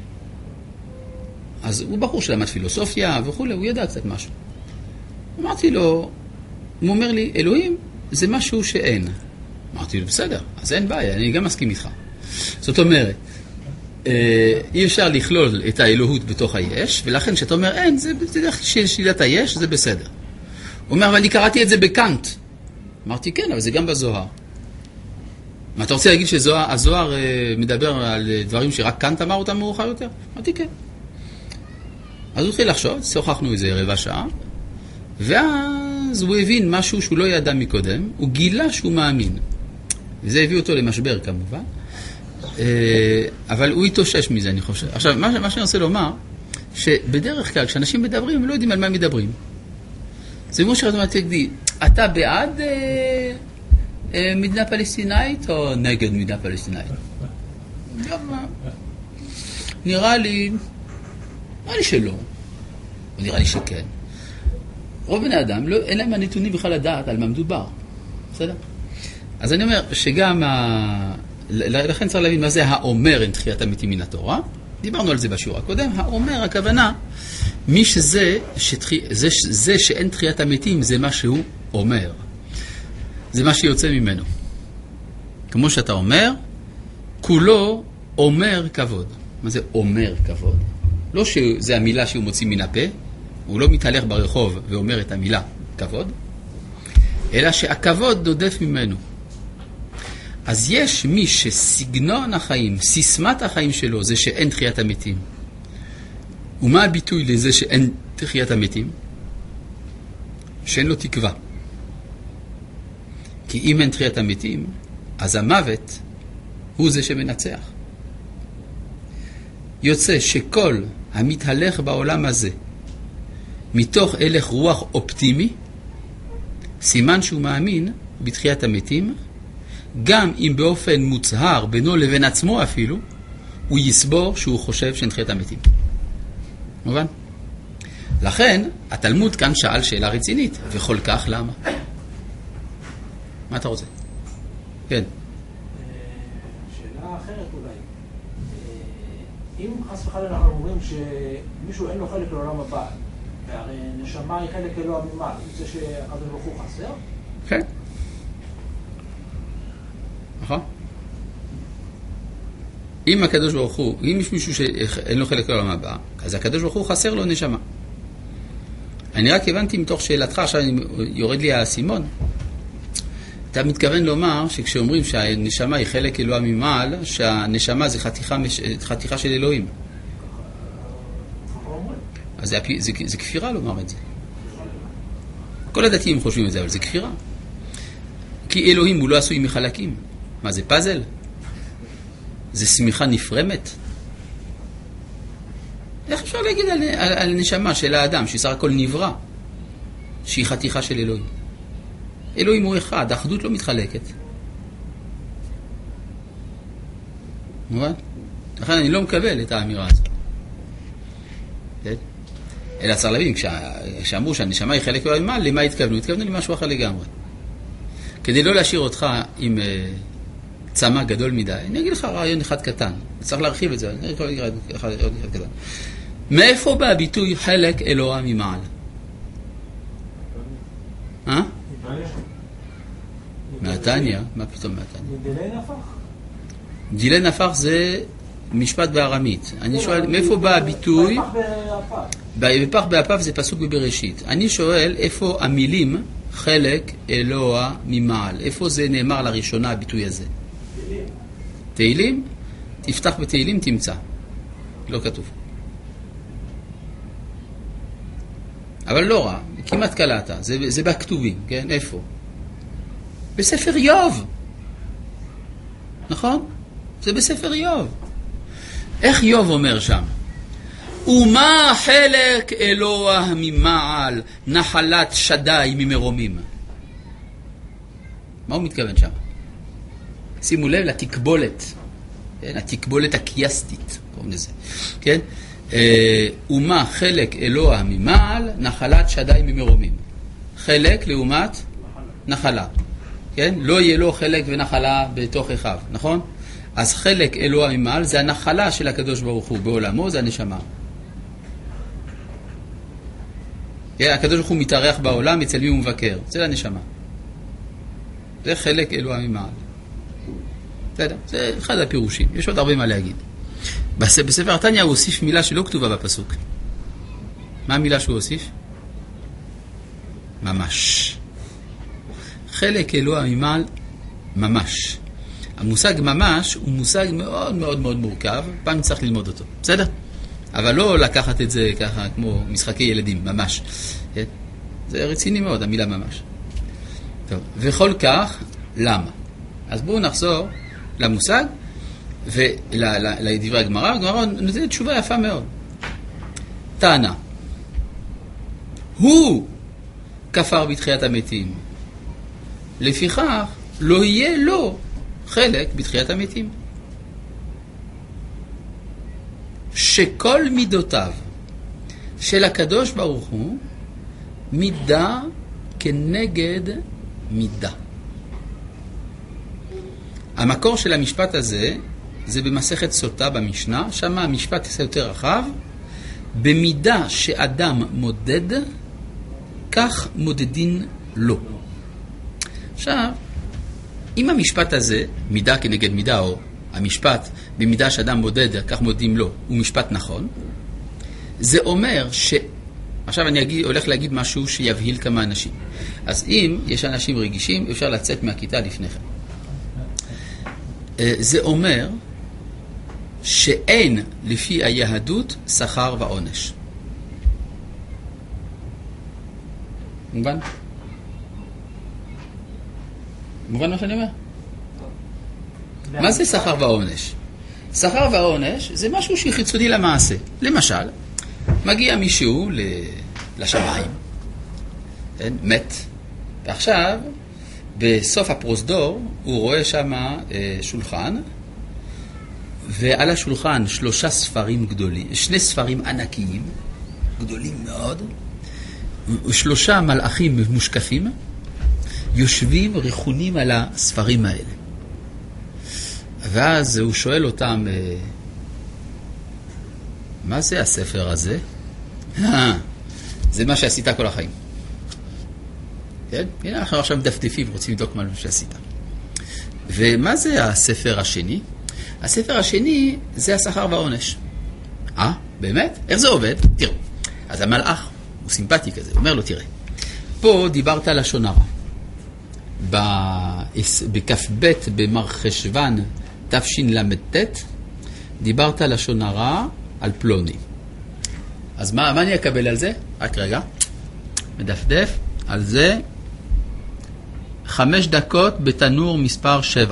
אז הוא בחור שלמד פילוסופיה וכו', הוא ידע קצת משהו. אמרתי לו, הוא אומר לי, אלוהים זה משהו שאין. אמרתי לו, בסדר, אז אין בעיה, אני גם מסכים איתך. זאת אומרת, אי אפשר לכלול את האלוהות בתוך היש, ולכן כשאתה אומר אין, זה דרך של שלילת היש, זה בסדר. הוא אומר, אבל אני קראתי את זה בקאנט. אמרתי, כן, אבל זה גם בזוהר. מה, אתה רוצה להגיד שהזוהר מדבר על דברים שרק קאנט אמר אותם מאוחר יותר? אמרתי, כן. אז הוא התחיל לחשוב, שוחחנו איזה רבע שעה, ואז הוא הבין משהו שהוא לא ידע מקודם, הוא גילה שהוא מאמין. וזה הביא אותו למשבר כמובן. אבל הוא התאושש מזה, אני חושב. עכשיו, מה שאני רוצה לומר, שבדרך כלל, כשאנשים מדברים, הם לא יודעים על מה הם מדברים. זה כמו שאתה תגידי, אתה בעד מדינה פלסטינאית או נגד מדינה פלסטינאית? נראה לי שלא, או נראה לי שכן. רוב בני אדם, אין להם הנתונים בכלל לדעת על מה מדובר. בסדר? אז אני אומר שגם, לכן צריך להבין מה זה האומר אין תחיית המתים מן התורה. דיברנו על זה בשיעור הקודם. האומר, הכוונה, מי זה שאין תחיית המתים, זה מה שהוא אומר. זה מה שיוצא ממנו. כמו שאתה אומר, כולו אומר כבוד. מה זה אומר כבוד? לא שזה המילה שהוא מוציא מן הפה, הוא לא מתהלך ברחוב ואומר את המילה כבוד, אלא שהכבוד נודף ממנו. אז יש מי שסגנון החיים, סיסמת החיים שלו, זה שאין תחיית המתים. ומה הביטוי לזה שאין תחיית המתים? שאין לו תקווה. כי אם אין תחיית המתים, אז המוות הוא זה שמנצח. יוצא שכל המתהלך בעולם הזה, מתוך הלך רוח אופטימי, סימן שהוא מאמין בתחיית המתים, גם אם באופן מוצהר בינו לבין עצמו אפילו, הוא יסבור שהוא חושב שאין תחיית המתים. מובן? לכן, התלמוד כאן שאל שאלה רצינית, וכל כך למה? מה אתה רוצה? כן. שאלה אחרת אולי. אם חס וחלילה אנחנו אומרים שמישהו אין לו חלק לעולם הבא, והרי נשמה היא חלק אלוה ממעל, זה שהקדוש ברוך הוא חסר? כן. נכון? אם הקדוש ברוך הוא, אם יש מישהו שאין לו חלק לעולם הבא, אז הקדוש ברוך הוא חסר לו נשמה. אני רק הבנתי מתוך שאלתך, עכשיו יורד לי האסימון, אתה מתכוון לומר שכשאומרים שהנשמה היא חלק אלוה ממעל, שהנשמה זה חתיכה של אלוהים. אז זה כפירה לומר את זה. כל הדתיים חושבים את זה, אבל זה כפירה. כי אלוהים הוא לא עשוי מחלקים. מה זה פאזל? זה סמיכה נפרמת? איך אפשר להגיד על נשמה של האדם, שסך הכל נברא, שהיא חתיכה של אלוהים? אלוהים הוא אחד, האחדות לא מתחלקת. מובן? לכן אני לא מקבל את האמירה הזאת. כן? אלא צריך להבין, כשאמרו שהנשמה היא חלק אלוהים ממעל, למה התכוונו? התכוונו למשהו אחר לגמרי. כדי לא להשאיר אותך עם צמא גדול מדי, אני אגיד לך רעיון אחד קטן. צריך להרחיב את זה. אני יכול להגיד אחד קטן. מאיפה בא הביטוי חלק אלוה ממעל? מהתניה? מה פתאום מהתניה? דילי נפח? דילי נפח זה משפט בארמית. אני שואל, מאיפה בא הביטוי? בפח באפיו זה פסוק בבראשית. אני שואל, איפה המילים חלק אלוה ממעל? איפה זה נאמר לראשונה הביטוי הזה? תהילים? תפתח בתהילים תמצא. לא כתוב. אבל לא רע, כמעט קלעת. זה בכתובים, כן? איפה? בספר איוב. נכון? זה בספר איוב. איך איוב אומר שם? ומה חלק אלוה ממעל, נחלת שדי ממרומים? מה הוא מתכוון שם? שימו לב לתקבולת, כן? התקבולת הקייסטית, קוראים לזה, כן? ומה חלק אלוה ממעל, נחלת שדי ממרומים. חלק לעומת נחלה, כן? לא יהיה לו חלק ונחלה בתוך אחיו, נכון? אז חלק אלוה ממעל זה הנחלה של הקדוש ברוך הוא בעולמו, זה הנשמה. הקדוש ברוך הוא מתארח בעולם, אצל מי הוא מבקר? זה הנשמה. זה חלק אלוה ממעל. זה אחד הפירושים. יש עוד הרבה מה להגיד. בספר התניה הוא הוסיף מילה שלא כתובה בפסוק. מה המילה שהוא הוסיף? ממש. חלק אלוה ממעל, ממש. המושג ממש הוא מושג מאוד מאוד מאוד מורכב, פעם צריך ללמוד אותו. בסדר? אבל לא לקחת את זה ככה כמו משחקי ילדים, ממש. זה רציני מאוד, המילה ממש. טוב, וכל כך, למה? אז בואו נחזור למושג ולדברי הגמרא. הגמרא נותנת תשובה יפה מאוד. טענה. הוא כפר בתחיית המתים. לפיכך, לא יהיה לו חלק בתחיית המתים. שכל מידותיו של הקדוש ברוך הוא מידה כנגד מידה. המקור של המשפט הזה זה במסכת סוטה במשנה, שם המשפט יעשה יותר רחב, במידה שאדם מודד, כך מודדין לו. עכשיו, אם המשפט הזה, מידה כנגד מידה, או המשפט במידה שאדם מודד, כך מודדים לו, הוא משפט נכון, זה אומר ש... עכשיו אני הולך להגיד משהו שיבהיל כמה אנשים. אז אם יש אנשים רגישים, אפשר לצאת מהכיתה לפני כן. זה אומר שאין לפי היהדות שכר ועונש. מובן? מובן מה שאני אומר? מה זה שכר ועונש? שכר ועונש זה משהו שחיצוני למעשה. למשל, מגיע מישהו לשמיים, מת, ועכשיו בסוף הפרוזדור הוא רואה שם שולחן, ועל השולחן 3 ספרים גדולים, 2 ספרים ענקיים, גדולים מאוד, 3 מלאכים מושקפים, יושבים רכונים על הספרים האלה. ואז הוא שואל אותם, מה זה הספר הזה? זה מה שעשית כל החיים. כן? הנה אנחנו עכשיו מדפדפים, רוצים לבדוק מה שעשית. ומה זה הספר השני? הספר השני זה השכר והעונש. באמת? איך זה עובד? תראו. אז המלאך, הוא סימפטי כזה, הוא אומר לו, תראה, פה דיברת על לשון הרע. בכ"ב במרחשוון תשל"ט דיברת על לשון הרע על פלוני. אז מה אני אקבל על זה? רק רגע. מדפדף על זה 5 דקות בתנור מספר 7.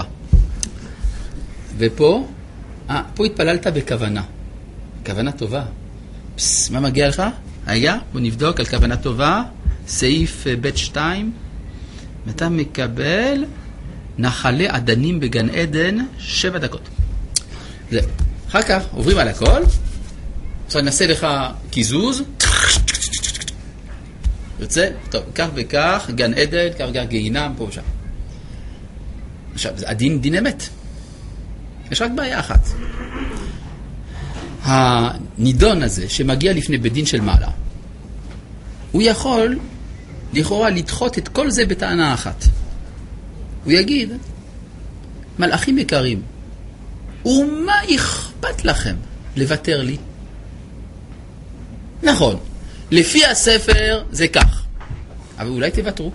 ופה, פה התפללת בכוונה. כוונה טובה. מה מגיע לך? היה, בוא נבדוק על כוונה טובה. סעיף ב' 2. אתה מקבל נחלי עדנים בגן עדן 7 דקות. זה. אחר כך עוברים על הכל. עכשיו נעשה לך קיזוז. יוצא, טוב, כך וכך, גן עדן, כך וכך גיהינם, פה ושם. עכשיו, הדין דין אמת. יש רק בעיה אחת. הנידון הזה שמגיע לפני בדין של מעלה, הוא יכול לכאורה לדחות את כל זה בטענה אחת. הוא יגיד, מלאכים יקרים, ומה אכפת לכם לוותר לי? נכון, לפי הספר זה כך, אבל אולי תוותרו.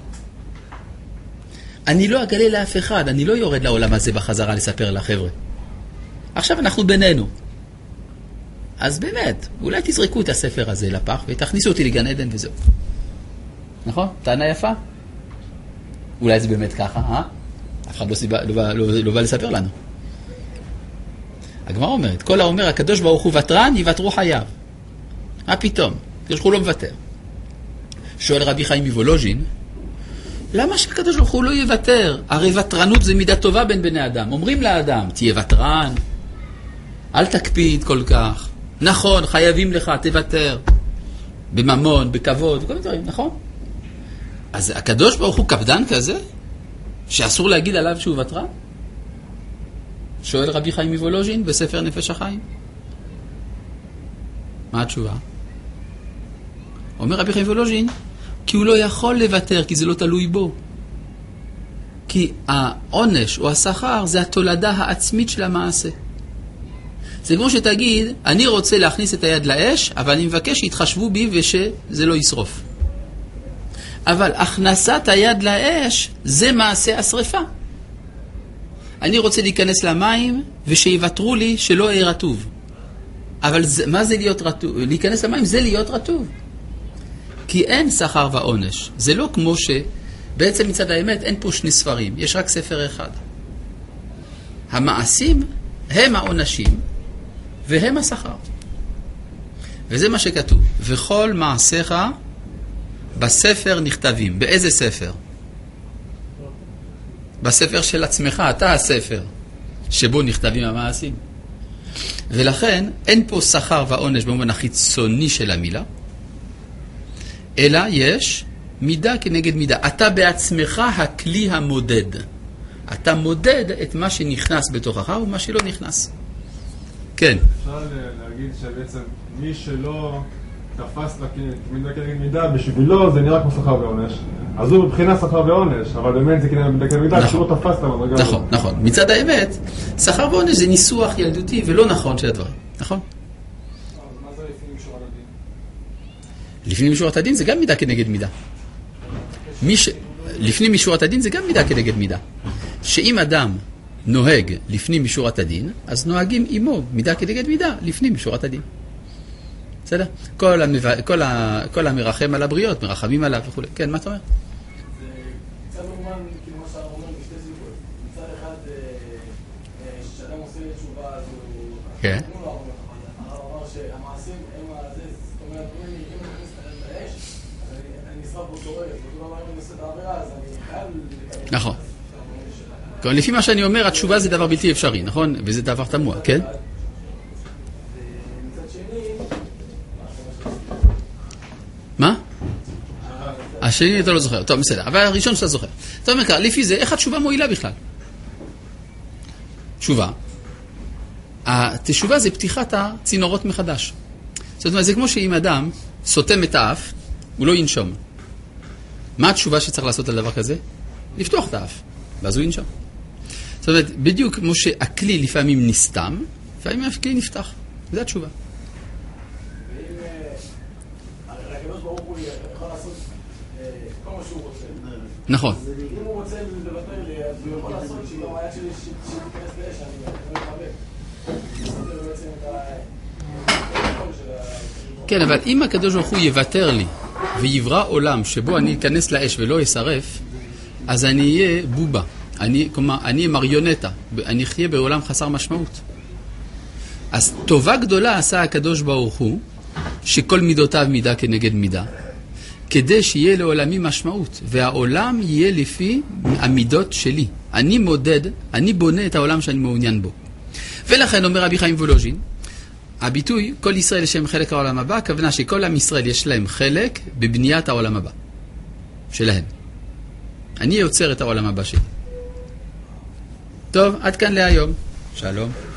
אני לא אגלה לאף אחד, אני לא יורד לעולם הזה בחזרה לספר לחבר'ה. עכשיו אנחנו בינינו. אז באמת, אולי תזרקו את הספר הזה לפח ותכניסו אותי לגן עדן וזהו. נכון? טענה יפה? אולי זה באמת ככה, אף אחד לא בא לספר לנו. הגמרא אומרת, כל האומר הקדוש ברוך הוא ותרן, יוותרו חייו. מה פתאום? הקדוש ברוך הוא לא מוותר. שואל רבי חיים מוולוז'ין, למה שהקדוש ברוך הוא לא יוותר? הרי ותרנות זה מידה טובה בין בני אדם. אומרים לאדם, תהיה ותרן, אל תקפיד כל כך. נכון, חייבים לך, תוותר. בממון, בכבוד, כל מיני דברים, נכון? אז הקדוש ברוך הוא קפדן כזה, שאסור להגיד עליו שהוא ותרן? שואל רבי חיים מוולוז'ין בספר נפש החיים. מה התשובה? אומר רבי חיים מוולוז'ין, כי הוא לא יכול לוותר, כי זה לא תלוי בו. כי העונש או השכר זה התולדה העצמית של המעשה. זה כמו שתגיד, אני רוצה להכניס את היד לאש, אבל אני מבקש שיתחשבו בי ושזה לא ישרוף. אבל הכנסת היד לאש זה מעשה השריפה. אני רוצה להיכנס למים ושיוותרו לי שלא אהיה רטוב. אבל מה זה להיות רטוב? להיכנס למים זה להיות רטוב. כי אין שכר ועונש. זה לא כמו שבעצם מצד האמת אין פה 2 ספרים, יש רק ספר אחד. המעשים הם העונשים והם השכר. וזה מה שכתוב. וכל מעשיך בספר נכתבים. באיזה ספר? בספר של עצמך, אתה הספר שבו נכתבים המעשים. ולכן אין פה שכר ועונש במובן החיצוני של המילה, אלא יש מידה כנגד מידה. אתה בעצמך הכלי המודד. אתה מודד את מה שנכנס בתוכך ומה שלא נכנס. כן. אפשר להגיד שבעצם מי שלא תפס מידה כנגד מידה, בשבילו זה נראה כמו שכר ועונש. אז הוא מבחינה שכר ועונש, אבל באמת זה מידה כנגד מידה, כשהוא לא תפס את המדרגה. נכון, נכון. מצד האמת, שכר ועונש זה ניסוח ילדותי ולא נכון של הדברים. נכון? מה זה לפנים משורת הדין? לפנים משורת הדין זה גם מידה כנגד מידה. לפנים משורת הדין זה גם מידה כנגד מידה. שאם אדם נוהג לפנים משורת הדין, אז נוהגים עמו מידה כנגד מידה לפנים משורת הדין. בסדר? כל המרחם על הבריות, מרחמים עליו וכו'. כן, מה אתה אומר? זה קצת מובן, כאילו מה שאתה אומר, בשתי סיבות. מצד אחד, שאדם עושה תשובה, אז הוא... כן. הוא אמר שהמעשים הם הזה, זאת אומרת, אם אני מכניס את האש, אז אני נשרף בו שורק, ואותו דבר אם אני עושה את העבירה, אז אני חייב לקבל... נכון. לפי מה שאני אומר, התשובה זה דבר בלתי אפשרי, נכון? וזה דבר תמוה, כן? מה? השני אתה לא זוכר. טוב, בסדר. אבל הראשון שאתה זוכר. אתה אומר, לפי זה, איך התשובה מועילה בכלל? תשובה. התשובה זה פתיחת הצינורות מחדש. זאת אומרת, זה כמו שאם אדם סותם את האף, הוא לא ינשום. מה התשובה שצריך לעשות על דבר כזה? לפתוח את האף, ואז הוא ינשום. זאת אומרת, בדיוק כמו שהכלי לפעמים נסתם, לפעמים הכלי נפתח. זו התשובה. נכון. אם הוא רוצה לבטל לי, אז הוא יכול לעשות שגם היד שלי שתיכנס לאש, אני מחבק. זה בעצם את כן, אבל אם הקדוש ברוך הוא יוותר לי ויברא עולם שבו אני אכנס לאש ולא אשרף, אז אני אהיה בובה. כלומר, אני מריונטה. אני אחיה בעולם חסר משמעות. אז טובה גדולה עשה הקדוש ברוך הוא, שכל מידותיו מידה כנגד מידה. כדי שיהיה לעולמי משמעות, והעולם יהיה לפי המידות שלי. אני מודד, אני בונה את העולם שאני מעוניין בו. ולכן אומר רבי חיים וולוז'ין, הביטוי כל ישראל שהם חלק העולם הבא, הכוונה שכל עם ישראל יש להם חלק בבניית העולם הבא שלהם. אני יוצר את העולם הבא שלי. טוב, עד כאן להיום. שלום.